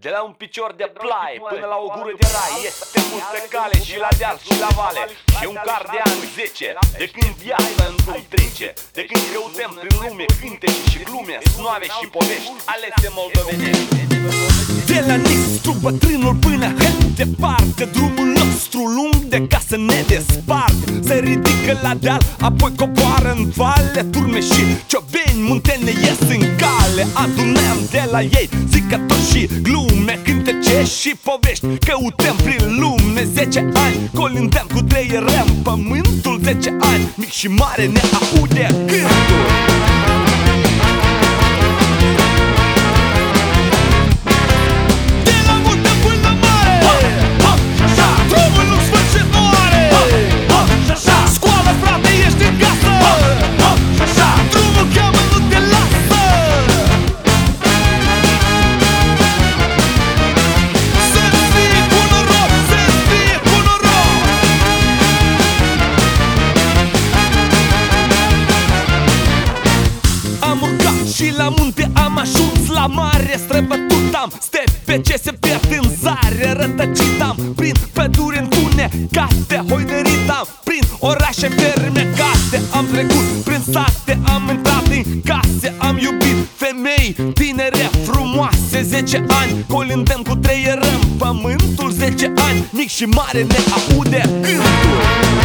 De la un picior de plai până la o gură de rai, este multă cale și la deal și la vale. Și un car de ani 10, de când viața în drum trece, de când căutăm prin lume cântece și glume, snoave și povești alese moldovenești. De la Nistru, bătrânul până în departe, drumul nostru lung de ca să ne despart. Se ridică la deal, apoi coboară în vale, turme și ciobeni muntene ies în cale. Adunăm de la ei zicători și glume, cântece și povești, căutăm prin lume. 10 ani colindăm cu treierăm pământul, 10 ani mic și mare ne aude gândul. Și la munte am ajuns, la mare străbătut am stepe ce se pierd în zare. Rătăcit am prin păduri întunecate, hoinărit am prin orașe fermecate. Am trecut prin sate, am intrat în case, am iubit femei tinere frumoase. 10 ani colindăm cu treierăm pământul, 10 ani mic și mare ne aude gândul.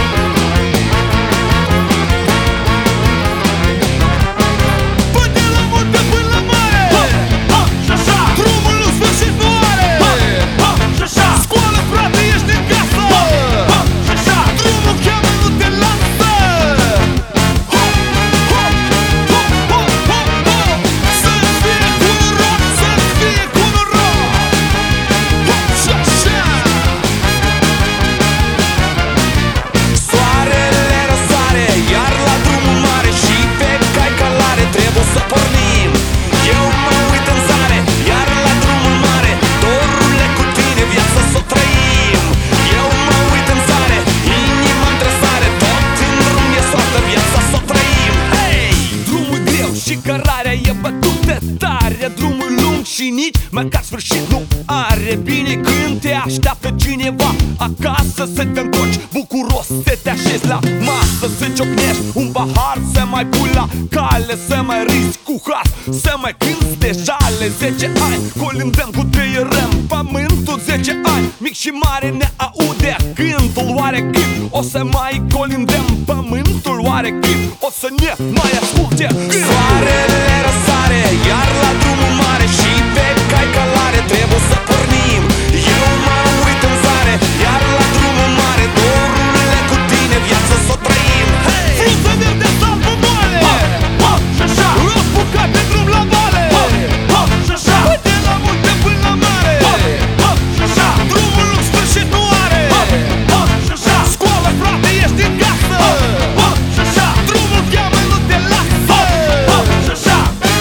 Și cărarea e bătută tare, drumul lung și nici măcar sfârșit nu are. Bine când te așteaptă cineva acasă, să te întorci bucuros, să te așezi la masă, să ciocnești un pahar, să mai pui la cale, să mai rizi cu has, să mai cânti de jale. 10 ani colindăm cu treierăm pământul, 10 ani mic și mare ne aude cântul. Oare când o să mai colindăm pământul? Oare când o să ne mai asculte gândul? Soarele răsare, iar la drumul mare și pe cai călare trebuie să pornim. Eu mă uit în zare, iar la drumul mare dorurile cu tine viața s-o trăim. Hey! Frunză verde, salvă moale, și așa, răspucat pe drum la vale, și așa, de la munte până la mare, și așa, drumul lung sfârșit nu are, și așa, școală frate ești în casă, și așa, drumul cheamă nu te lasă, și așa.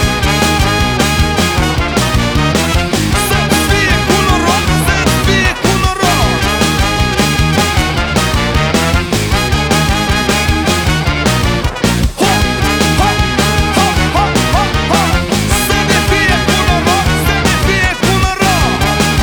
Să-ți fie cu noroc, să-ți fie cu noroc. Hop, hop, hop, hop, hop, hop. Să ne fie cu noroc, să ne fie cu noroc.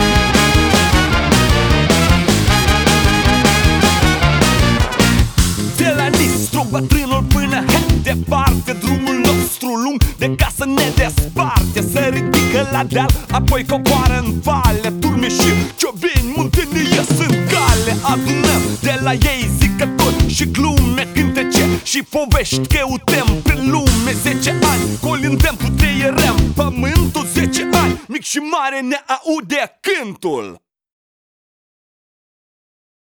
De la Nistru, bătrânul până în departe, drumul nostru lung de ca să ne desparte. Se ridică la deal, apoi coboară în vale, turme și ciobeni muntene ies în cale. Adunăm de la ei zicători și glume, cântece și povești, căutăm prin lume. 10 ani colindăm cu treierăm pământul, 10 ani mic și mare ne aude cântul.